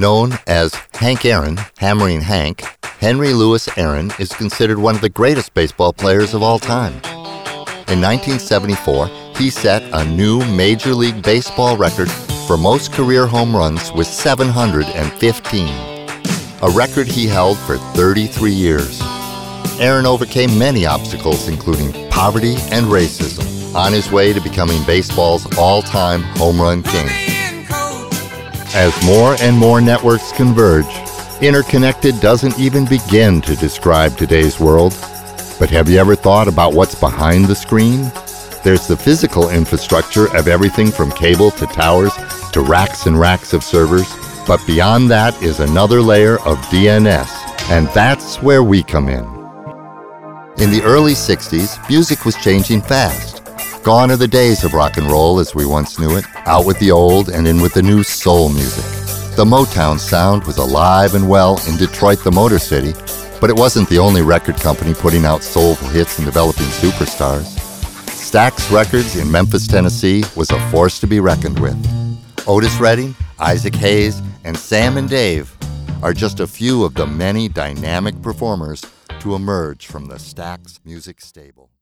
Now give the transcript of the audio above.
Known as Hank Aaron, Hammering Hank, Henry Louis Aaron is considered one of the greatest baseball players of all time. In 1974, he set a new Major League Baseball record for most career home runs with 715, a record he held for 33 years. Aaron overcame many obstacles, including poverty and racism, on his way to becoming baseball's all-time home run king. As more and more networks converge, interconnected doesn't even begin to describe today's world. But have you ever thought about what's behind the screen? There's the physical infrastructure of everything from cable to towers to racks and racks of servers. But beyond that is another layer of DNS, and that's where we come in. In the early 60s, music was changing fast. Gone are the days of rock and roll as we once knew it, out with the old and in with the new soul music. The Motown sound was alive and well in Detroit, the Motor City, but it wasn't the only record company putting out soulful hits and developing superstars. Stax Records in Memphis, Tennessee was a force to be reckoned with. Otis Redding, Isaac Hayes, and Sam and Dave are just a few of the many dynamic performers to emerge from the Stax music stable.